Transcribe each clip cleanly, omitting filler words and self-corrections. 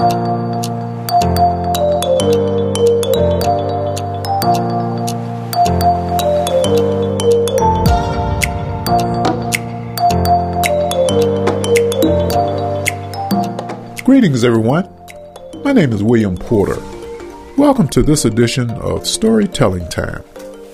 Greetings, everyone. My name is William Porter. Welcome to this edition of Storytelling Time.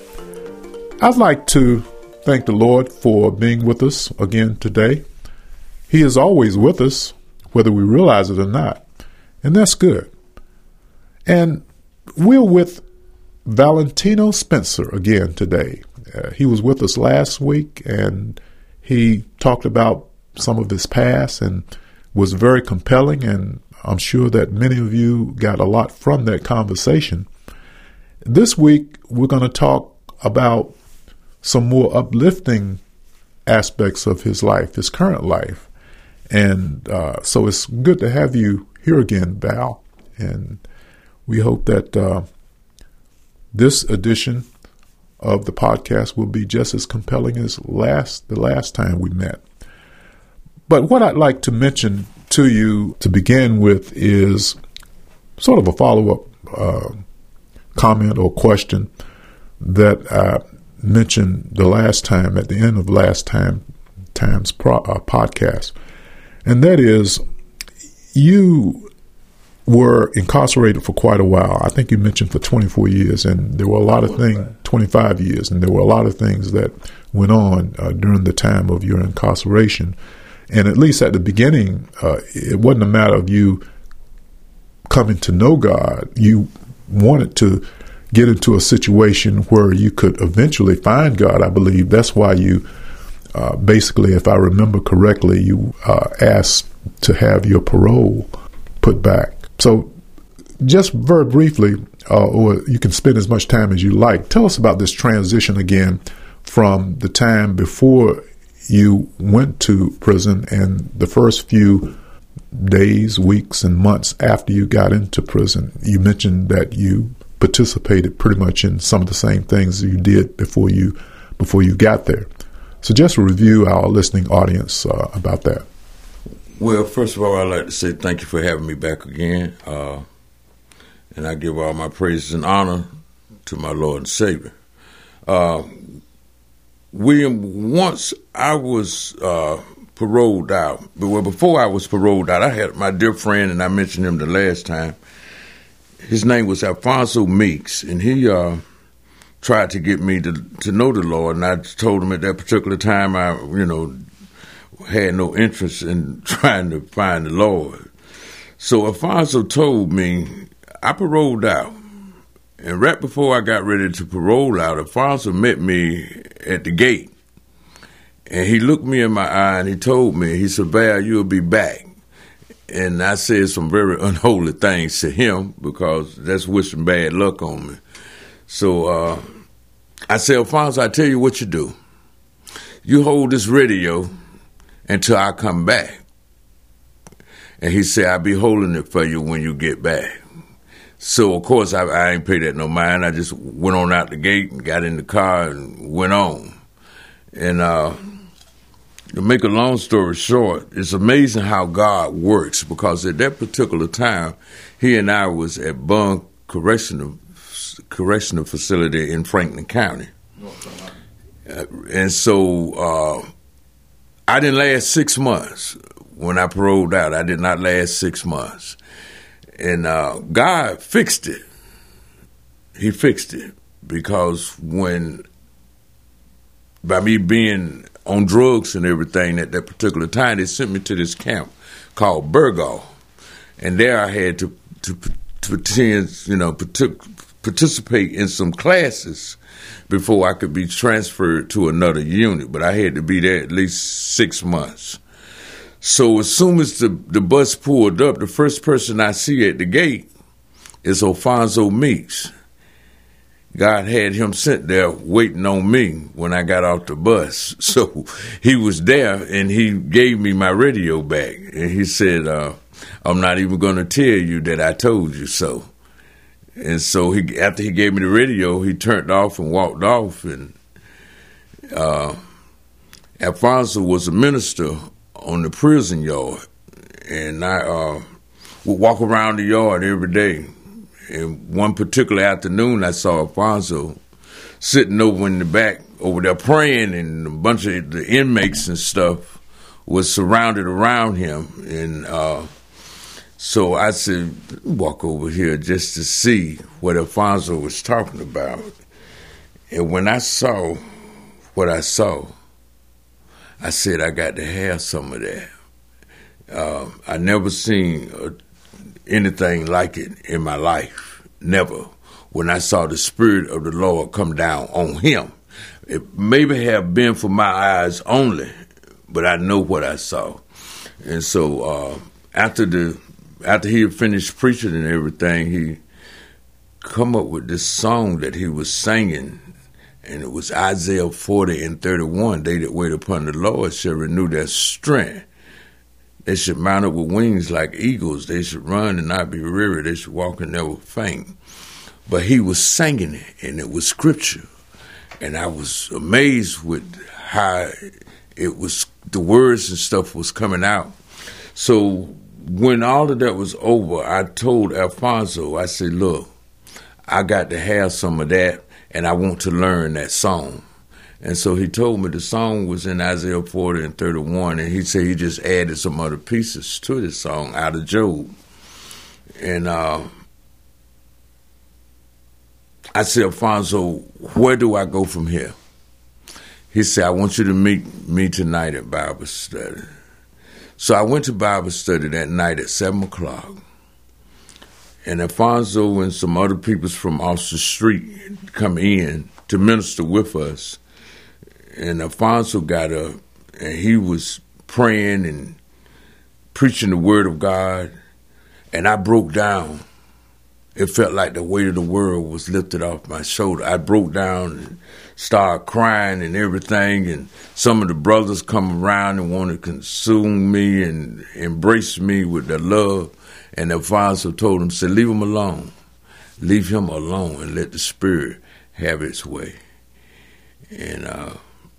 I'd like to thank the Lord for being with us again today. He is always with us, whether we realize it or not, and that's good. And we're with Valentino Spencer again today. He was with us last week, and he talked about some of his past and was very compelling, and I'm sure that many of you got a lot from that conversation. This week, we're going to talk about some more uplifting aspects of his life, his current life. And so it's good to have you here again, Val. And we hope that this edition of the podcast will be just as compelling as the last time we met. But what I'd like to mention to you to begin with is sort of a follow-up comment or question that I mentioned the last time, at the end of last time's podcast. And that is, you were incarcerated for quite a while. I think you mentioned for 24 years, and there were a lot of things, 25 years, and there were a lot of things that went on during the time of your incarceration. And at least at the beginning, it wasn't a matter of you coming to know God. You wanted to get into a situation where you could eventually find God. I believe that's why you basically, if I remember correctly, you asked to have your parole put back. So just very briefly, or you can spend as much time as you like, tell us about this transition again from the time before you went to prison and the first few days, weeks, and months after you got into prison. You mentioned that you participated pretty much in some of the same things you did before you got there. So just review our listening audience about that. Well, first of all, I'd like to say thank you for having me back again. And I give all my praises and honor to my Lord and Savior. William, once I was paroled out, well, before I was paroled out, I had my dear friend, and I mentioned him the last time. His name was Alfonso Meeks, and he tried to get me to know the Lord, and I told him at that particular time I, had no interest in trying to find the Lord. So Alfonso told me, I paroled out. And right before I got ready to parole out, Alfonso met me at the gate. And he looked me in my eye and he told me, he said, Val, you'll be back. And I said some very unholy things to him because that's wishing bad luck on me. So I said, Alfonso, I tell you what you do. You hold this radio until I come back. And he said, I'll be holding it for you when you get back. So, of course, I ain't paid that no mind. I just went on out the gate and got in the car and went on. And to make a long story short, it's amazing how God works, because at that particular time, he and I was at Bond Correctional Facility in Franklin County. And so I didn't last 6 months when I paroled out. I did not last 6 months. And God fixed it. He fixed it because by me being on drugs and everything at that particular time, they sent me to this camp called Burgaw. And there I had to participate in some classes before I could be transferred to another unit. But I had to be there at least 6 months. So as soon as the bus pulled up, the first person I see at the gate is Alfonso Meeks. God had him sent there waiting on me when I got off the bus. So he was there, and he gave me my radio back. And he said, I'm not even going to tell you that I told you so. And so after he gave me the radio, he turned off and walked off. And Alfonso was a minister on the prison yard. And would walk around the yard every day. And one particular afternoon, I saw Alfonso sitting over in the back over there praying, and a bunch of the inmates and stuff was surrounded around him. And so I said, walk over here just to see what Alfonso was talking about. And when I saw what I saw, I said, I got to have some of that. I never seen anything like it in my life, never. When I saw the Spirit of the Lord come down on him. It maybe have been for my eyes only, but I know what I saw. And so after he had finished preaching and everything, he come up with this song that he was singing, and it was Isaiah 40:31. They that wait upon the Lord shall renew their strength. They should mount up with wings like eagles. They should run and not be weary. They should walk and never faint. But he was singing it, and it was scripture. And I was amazed with how it was, the words and stuff was coming out. So when all of that was over, I told Alfonso, I said, look, I got to have some of that, and I want to learn that song. And so he told me the song was in Isaiah 40:31, and he said he just added some other pieces to the song out of Job. And I said, Alfonso, where do I go from here? He said, I want you to meet me tonight at Bible study. So I went to Bible study that night at 7 o'clock. And Alfonso and some other people from off the street come in to minister with us. And Alfonso got up, and he was praying and preaching the word of God. And I broke down. It felt like the weight of the world was lifted off my shoulder. I broke down and started crying and everything. And some of the brothers come around and want to consume me and embrace me with their love. And Alfonso told them, said, leave him alone. Leave him alone and let the Spirit have its way. And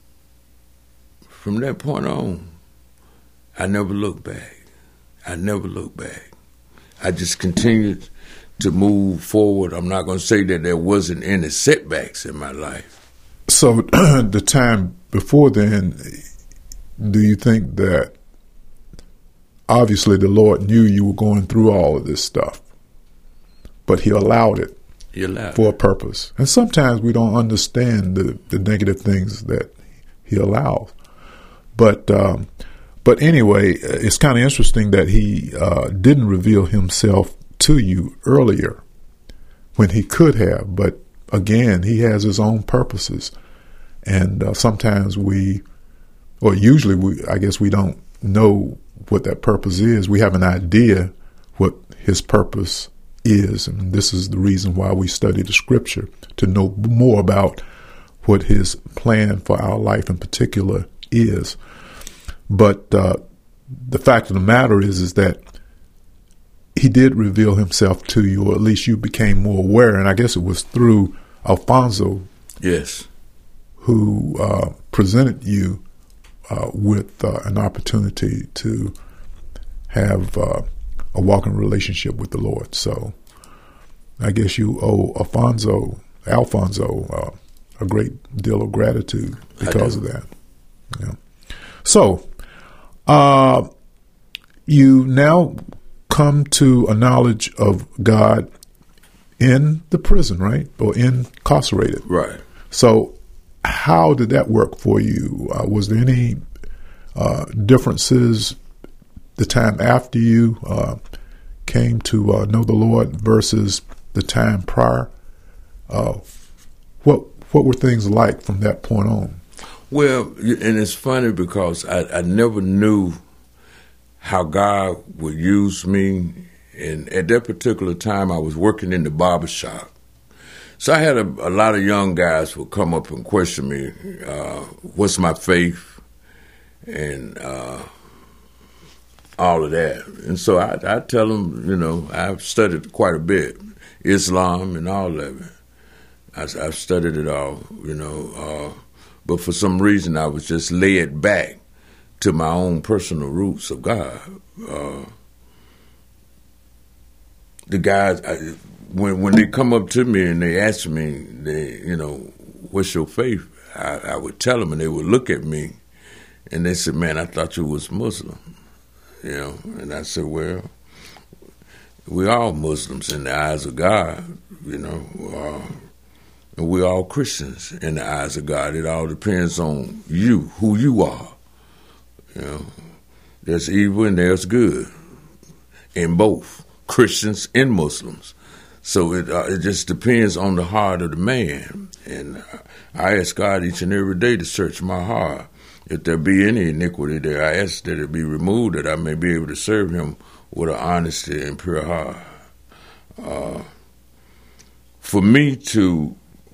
from that point on, I never looked back. I never looked back. I just continued to move forward. I'm not going to say that there wasn't any setbacks in my life. So the time before then, do you think that obviously the Lord knew you were going through all of this stuff, but he allowed it for a purpose? And sometimes we don't understand the negative things that he allows. But anyway, it's kind of interesting that he didn't reveal himself to you earlier when he could have. But again, he has his own purposes. And sometimes usually we don't know what that purpose is. We have an idea what his purpose is. And this is the reason why we study the scripture, to know more about what his plan for our life in particular is. But the fact of the matter is that he did reveal himself to you, or at least you became more aware. And I guess it was through Alfonso, yes, who presented you with an opportunity to have a walking relationship with the Lord. So I guess you owe Alfonso a great deal of gratitude because of that. Yeah. So you now come to a knowledge of God in the prison, right? Or incarcerated. Right. So how did that work for you? Was there any differences the time after you came to know the Lord versus the time prior? What were things like from that point on? Well, and it's funny because I never knew how God would use me. And at that particular time, I was working in the barber shop. So I had a lot of young guys would come up and question me, what's my faith, and all of that. And so I tell them, I've studied quite a bit, Islam and all of it. I've studied it all, but for some reason I was just led back to my own personal roots of God. the guys, when they come up to me and they ask me, what's your faith? I would tell them, and they would look at me, and they said, "Man, I thought you was Muslim." And I said, "Well, we all Muslims in the eyes of God, and we're all Christians in the eyes of God. It all depends on you, who you are. There's evil and there's good in both Christians and Muslims. So it just depends on the heart of the man. And I ask God each and every day to search my heart. If there be any iniquity there, I ask that it be removed, that I may be able to serve Him with an honesty and pure heart. For me to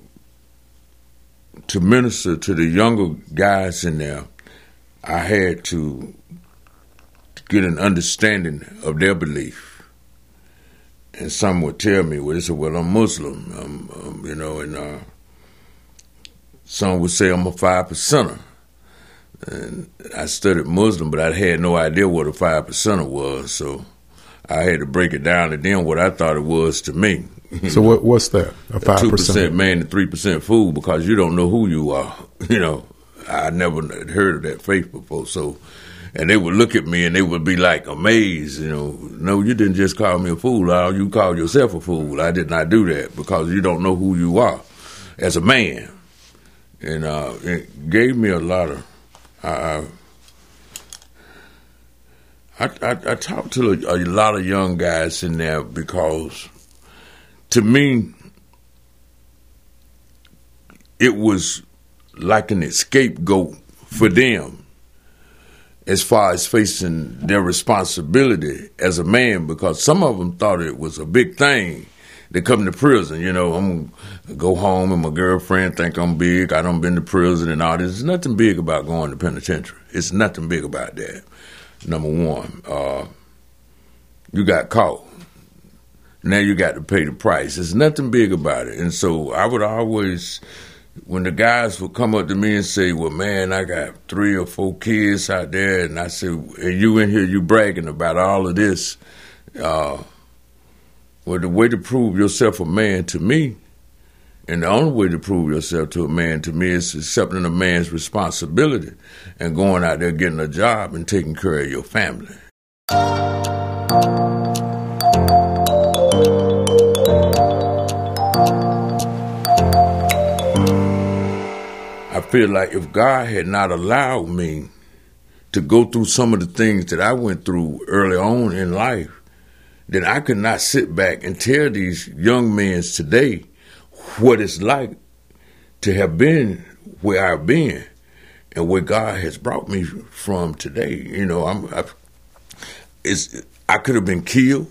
minister to the younger guys in there, I had to get an understanding of their belief. And some would tell me, well, they said, "Well, I'm Muslim," and some would say I'm a 5%er. And I studied Muslim, but I had no idea what a 5%er was, so I had to break it down to them what I thought it was to me. So what's that? A 5%? 2% man and 3% fool, because you don't know who you are. I never heard of that faith before. So, and they would look at me and they would be like amazed. No, you didn't just call me a fool. You called yourself a fool. I did not do that, because you don't know who you are as a man. And it gave me a lot of. I talked to a lot of young guys in there, because to me, it was like an scapegoat for them as far as facing their responsibility as a man, because some of them thought it was a big thing to come to prison. I'm going to go home and my girlfriend think I'm big. I done been to prison and all this. There's nothing big about going to penitentiary. It's nothing big about that. Number one, you got caught. Now you got to pay the price. There's nothing big about it. And so I would always, when the guys would come up to me and say, "Well, man, I got 3 or 4 kids out there," and I said, "And you in here, you bragging about all of this." Well, the way to prove yourself a man to me, and the only way to prove yourself to a man to me, is accepting a man's responsibility and going out there getting a job and taking care of your family. I feel like if God had not allowed me to go through some of the things that I went through early on in life, then I could not sit back and tell these young men today what it's like to have been where I've been and where God has brought me from today. I could have been killed,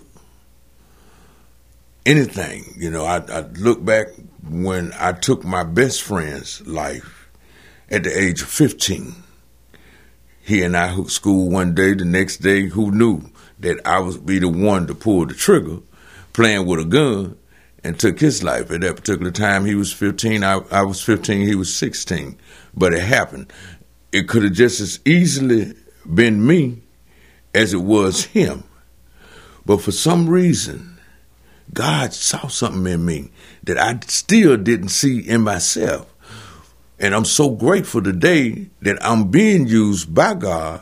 anything. I look back when I took my best friend's life at the age of 15. He and I hooked school one day. The next day, who knew that I would be the one to pull the trigger, playing with a gun, and took his life. At that particular time, he was 15, I was 15, he was 16. But it happened. It could have just as easily been me as it was him. But for some reason, God saw something in me that I still didn't see in myself. And I'm so grateful today that I'm being used by God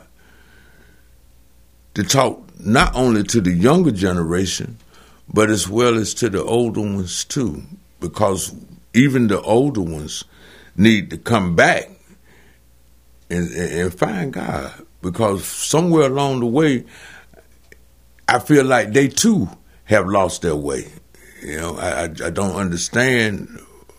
to talk not only to the younger generation, but as well as to the older ones too, because even the older ones need to come back and find God, because somewhere along the way, I feel like they too have lost their way. I don't understand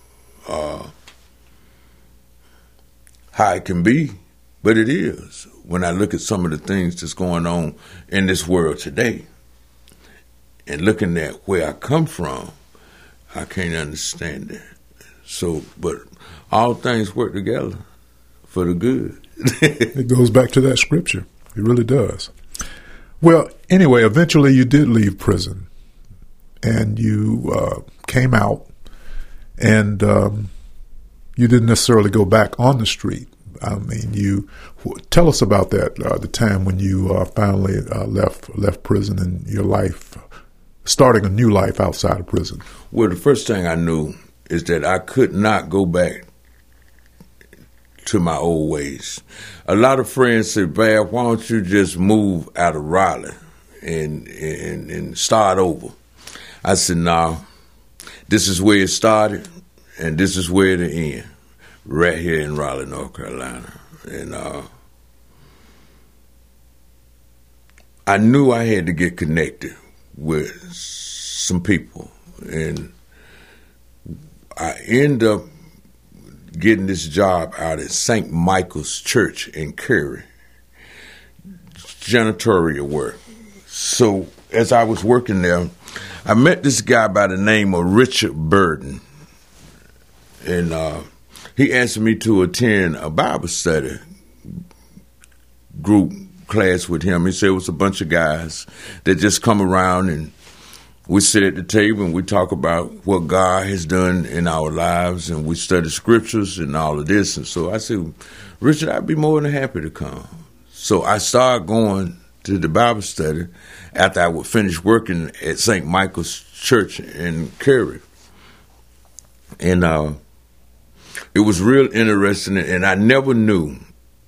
how it can be, but it is. When I look at some of the things that's going on in this world today, and looking at where I come from, I can't understand that. So, but all things work together for the good. It goes back to that scripture. It really does. Well, anyway, eventually you did leave prison, and you came out, and you didn't necessarily go back on the street. I mean, tell us about that, the time when you finally left prison and your life starting a new life outside of prison? Well, the first thing I knew is that I could not go back to my old ways. A lot of friends said, "Val, why don't you just move out of Raleigh and start over?" I said, "No, this is where it started, and this is where it end, right here in Raleigh, North Carolina." And I knew I had to get connected with some people, and I ended up getting this job out at St. Michael's Church in Cary, janitorial work. So as I was working there, I met this guy by the name of Richard Burden, and he asked me to attend a Bible study group class with him. He said it was a bunch of guys that just come around and we sit at the table and we talk about what God has done in our lives, and we study scriptures and all of this. And so I said, "Richard, I'd be more than happy to come." So I started going to the Bible study after I would finish working at St. Michael's Church in Cary. And it was real interesting, and I never knew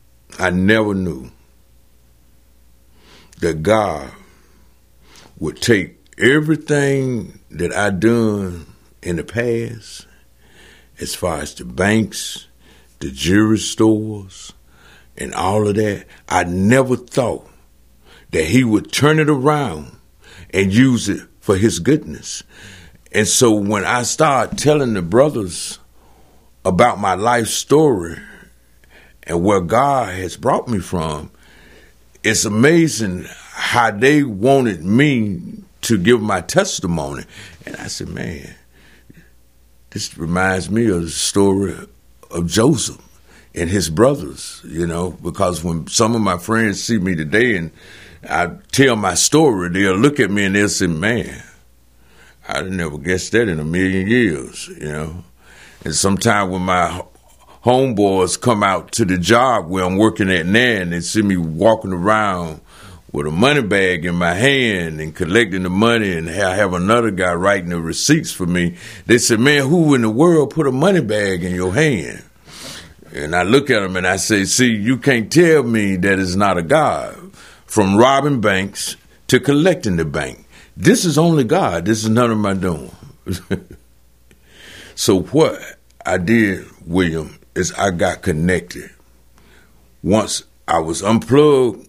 that God would take everything that I done in the past, as far as the banks, the jewelry stores, and all of that. I never thought that he would turn it around and use it for his goodness. And so when I started telling the brothers about my life story and where God has brought me from, it's amazing how they wanted me to give my testimony. And I said, "Man, this reminds me of the story of Joseph and his brothers, because when some of my friends see me today and I tell my story, they'll look at me and they'll say, 'Man, I'd never guessed that in a million years,' And sometimes when my homeboys come out to the job where I'm working at now and they see me walking around with a money bag in my hand and collecting the money, and I have another guy writing the receipts for me, they say, 'Man, who in the world put a money bag in your hand?' And I look at them and I say, 'See, you can't tell me that it's not a God. From robbing banks to collecting the bank, this is only God. This is none of my doing.'" So what I did, William, is I got connected. Once I was unplugged,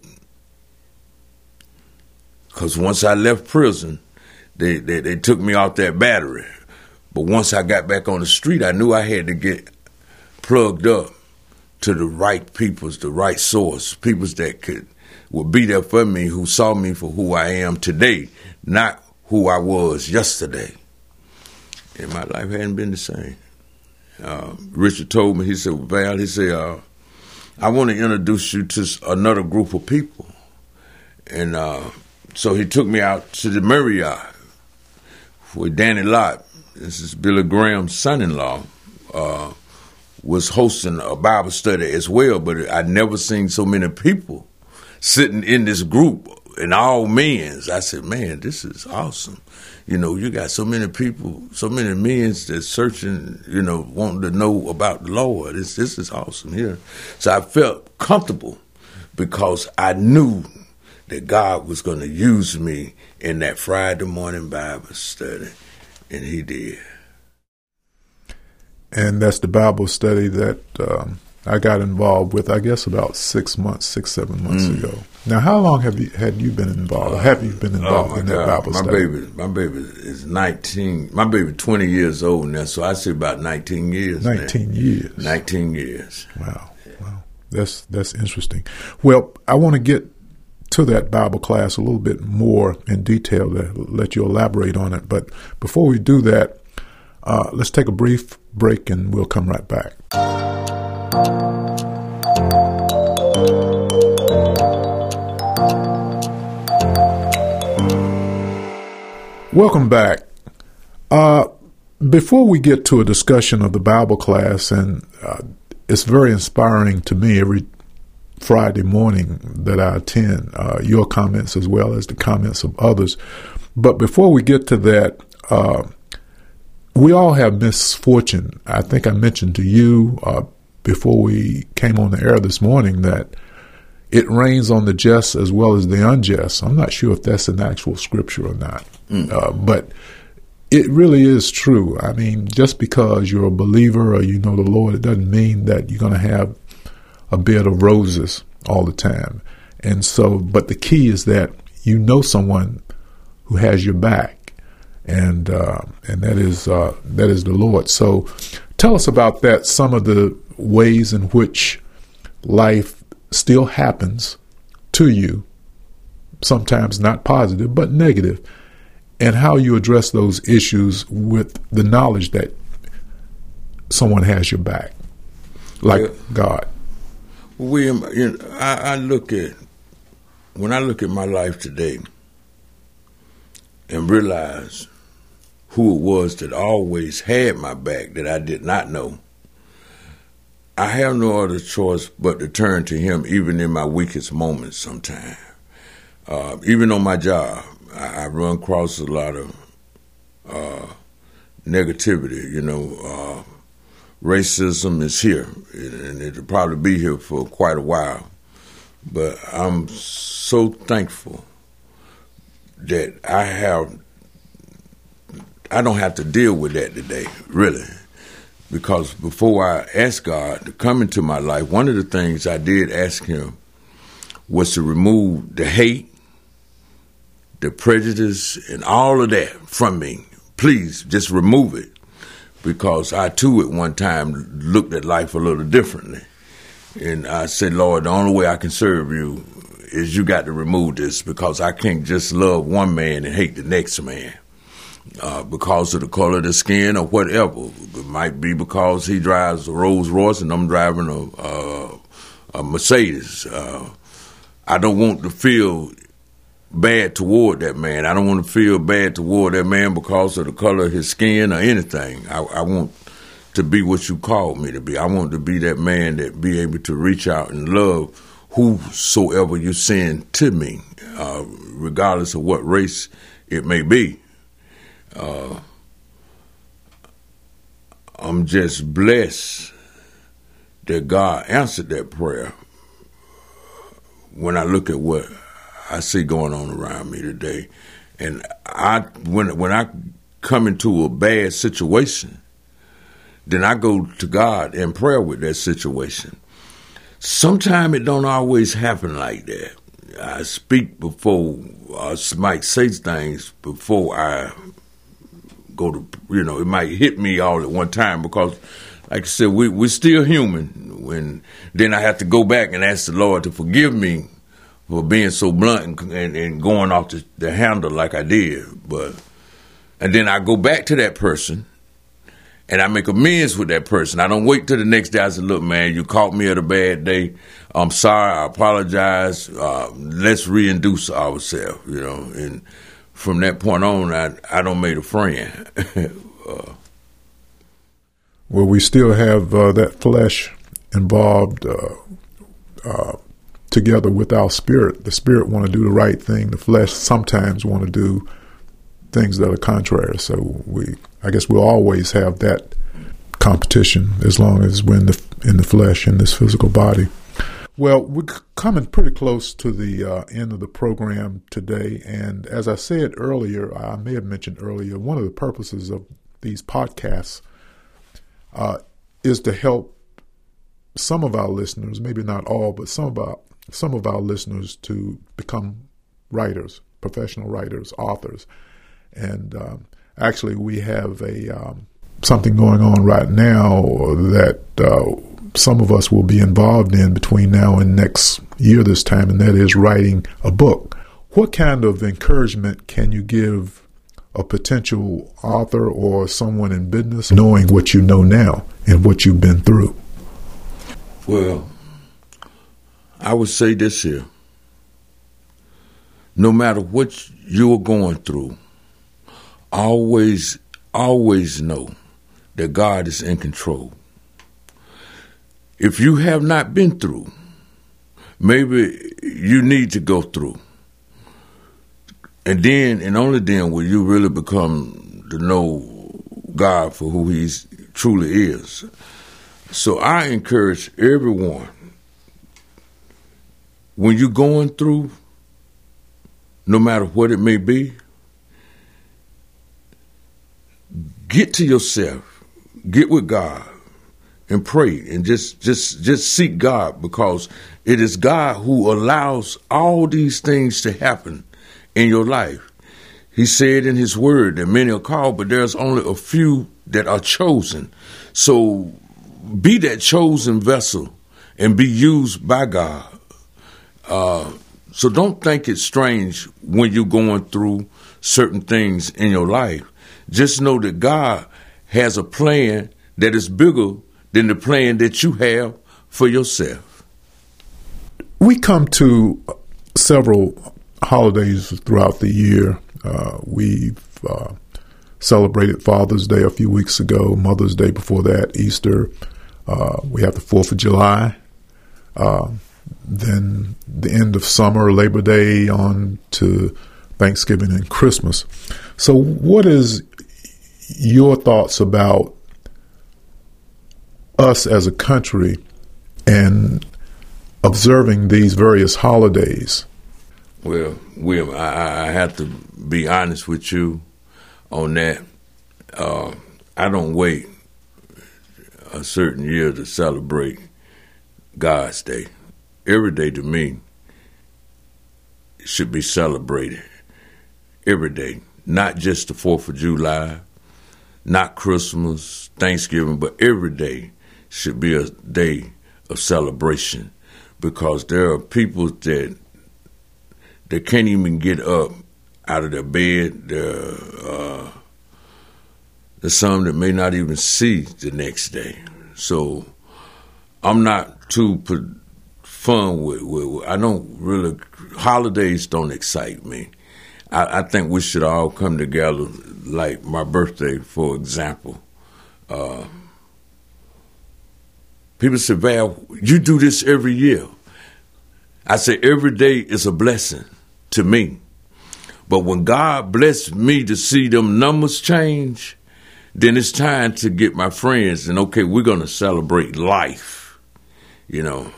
because once I left prison, they took me off that battery. But once I got back on the street, I knew I had to get plugged up to the right peoples, the right source, peoples that would be there for me, who saw me for who I am today, not who I was yesterday. And my life hadn't been the same. Richard told me, he said, "Val," he said, "I want to introduce you to another group of people." And so he took me out to the Marriott where Danny Lott, this is Billy Graham's son-in-law, was hosting a Bible study as well. But I'd never seen so many people sitting in this group, and all men's. I said, "Man, this is awesome. You got so many people, so many men's that's searching, wanting to know about the Lord. This is awesome here." So I felt comfortable because I knew that God was going to use me in that Friday morning Bible study, and he did. And that's the Bible study that I got involved with, I guess, about 7 months ago. Now, how long had you been involved? Have you been involved in that Bible study? My baby is 19. My baby 20 years old now, so I say about 19 years. 19 years. 19 years. Wow. That's interesting. Well, I want to get to that Bible class a little bit more in detail to let you elaborate on it. But before we do that, let's take a brief break and we'll come right back. Welcome back. Before we get to a discussion of the Bible class, and it's very inspiring to me every Friday morning that I attend, your comments as well as the comments of others. But before we get to that, we all have misfortune. I think I mentioned to you before we came on the air this morning that it rains on the just as well as the unjust. I'm not sure if that's an actual scripture or not, but it really is true. I mean, just because you're a believer or you know the Lord, it doesn't mean that you're going to have a bed of roses all the time. And so, but the key is that you know someone who has your back, and that is the Lord. So, tell us about that. Some of the ways in which life still happens to you, sometimes not positive but negative, and how you address those issues with the knowledge that someone has your back, like God. William, I look at, when I look at my life today and realize who it was that always had my back that I did not know, I have no other choice but to turn to him even in my weakest moments sometimes. Even on my job, I run across a lot of negativity, racism is here, and it'll probably be here for quite a while. But I'm so thankful that I don't have to deal with that today, really. Because before I asked God to come into my life, one of the things I did ask him was to remove the hate, the prejudice, and all of that from me. Please, just remove it. Because I, too, at one time looked at life a little differently. And I said, Lord, the only way I can serve you is you got to remove this, because I can't just love one man and hate the next man because of the color of the skin or whatever. It might be because he drives a Rolls Royce and I'm driving a Mercedes. I don't want to feel bad toward that man. I don't want to feel bad toward that man because of the color of his skin or anything. I want to be what you called me to be. I want to be that man that be able to reach out and love whosoever you send to me, regardless of what race it may be. I'm just blessed that God answered that prayer when I look at what I see going on around me today. And when I come into a bad situation, then I go to God in prayer with that situation. Sometimes it don't always happen like that. I speak before, I might say things before I go to, it might hit me all at one time, because, like I said, we're still human. Then I have to go back and ask the Lord to forgive me for being so blunt and going off the handle like I did. And then I go back to that person and I make amends with that person. I don't wait till the next day. I say, look, man, you caught me at a bad day. I'm sorry. I apologize. Let's reintroduce ourselves, And from that point on, I don't make a friend. Well, we still have that flesh involved together with our spirit. The spirit want to do the right thing. The flesh sometimes want to do things that are contrary. So I guess we'll always have that competition as long as we're in the flesh, in this physical body. Well, we're coming pretty close to the end of the program today. And as I said earlier, I may have mentioned earlier, one of the purposes of these podcasts is to help some of our listeners, maybe not all, but some of our listeners to become writers, professional writers, authors. And actually, we have something going on right now that some of us will be involved in between now and next year this time, and that is writing a book. What kind of encouragement can you give a potential author or someone in business knowing what you know now and what you've been through? Well, I would say this here. No matter what you're going through, always know that God is in control. If you have not been through, maybe you need to go through. And then, and only then, will you really become to know God for who He truly is. So I encourage everyone, when you're going through, no matter what it may be, get to yourself, get with God, and pray, and just seek God, because it is God who allows all these things to happen in your life. He said in His word that many are called, but there's only a few that are chosen. So be that chosen vessel and be used by God. So don't think it's strange when you're going through certain things in your life. Just know that God has a plan that is bigger than the plan that you have for yourself. We come to several holidays throughout the year. We've celebrated Father's Day a few weeks ago, Mother's Day before that, Easter. We have the 4th of July. Then the end of summer, Labor Day, on to Thanksgiving and Christmas. So what is your thoughts about us as a country and observing these various holidays? Well, William, I have to be honest with you on that. I don't wait a certain year to celebrate God's Day. Every day to me should be celebrated. Every day. Not just the 4th of July, not Christmas, Thanksgiving, but every day should be a day of celebration, because there are people that can't even get up out of their bed. There's some that may not even see the next day. So I'm not too fun with I don't really, holidays don't excite me. I think we should all come together, like my birthday, for example. People say, Val, you do this every year. I say every day is a blessing to me. But when God blessed me to see them numbers change, then it's time to get my friends and, okay, we're going to celebrate life. You know,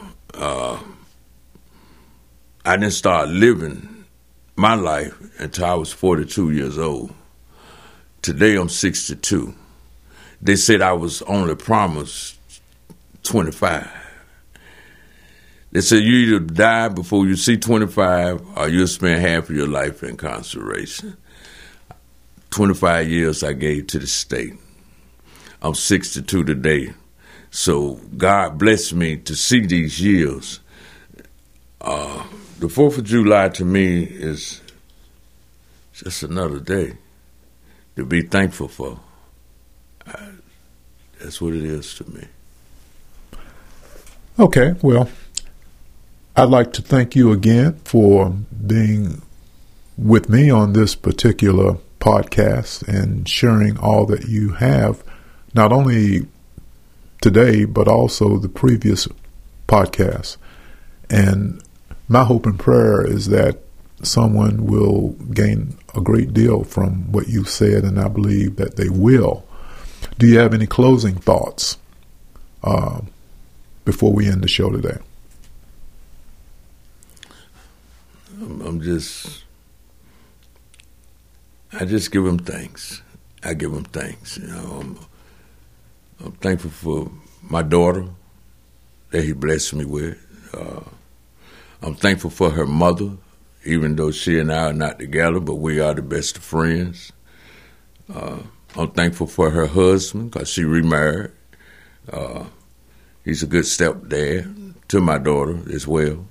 I didn't start living my life until I was 42 years old. Today I'm 62. They said I was only promised 25. They said you either die before you see 25 or you'll spend half of your life in incarceration. 25 years I gave to the state. I'm 62 today. So God blessed me to see these years. The 4th of July to me is just another day to be thankful for. That's what it is to me. Okay, well, I'd like to thank you again for being with me on this particular podcast and sharing all that you have, not only today, but also the previous podcast. And my hope and prayer is that someone will gain a great deal from what you said, and I believe that they will. Do you have any closing thoughts before we end the show today? I just give him thanks. I give him thanks. You know, I'm thankful for my daughter that he blessed me with. I'm thankful for her mother, even though she and I are not together, but we are the best of friends. I'm thankful for her husband because she remarried. He's a good stepdad to my daughter as well.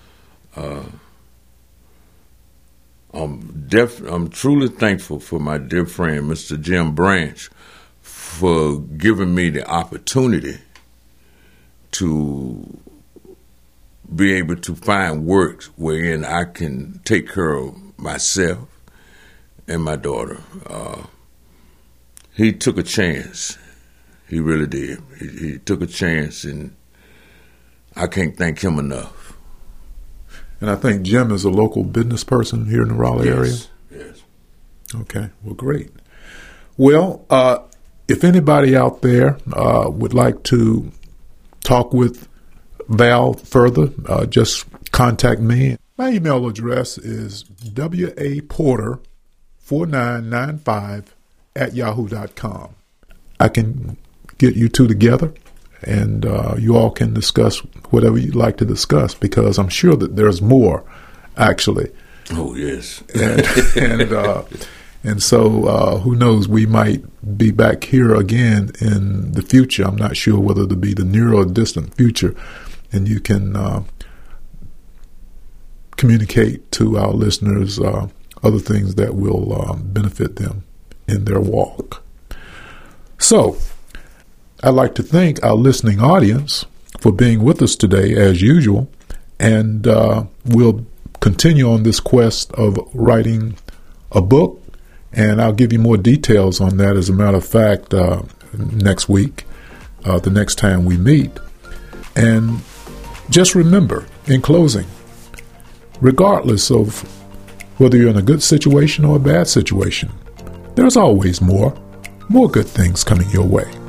I'm truly thankful for my dear friend, Mr. Jim Branch, for giving me the opportunity to be able to find work wherein I can take care of myself and my daughter. He took a chance. He really did. He took a chance, and I can't thank him enough. And I think Jim is a local business person here in the Raleigh area. Okay, well, great. Well, if anybody out there would like to talk with Val further, just contact me. My email address is waporter4995@yahoo.com. I can get you two together, and you all can discuss whatever you'd like to discuss, because I'm sure that there's more, actually. Oh, yes. And so who knows, we might be back here again in the future. I'm not sure whether it'll be the near or distant future, and you can communicate to our listeners other things that will benefit them in their walk. So I'd like to thank our listening audience for being with us today, as usual, and we'll continue on this quest of writing a book, and I'll give you more details on that, as a matter of fact, next week, the next time we meet. And just remember, in closing, regardless of whether you're in a good situation or a bad situation, there's always more good things coming your way.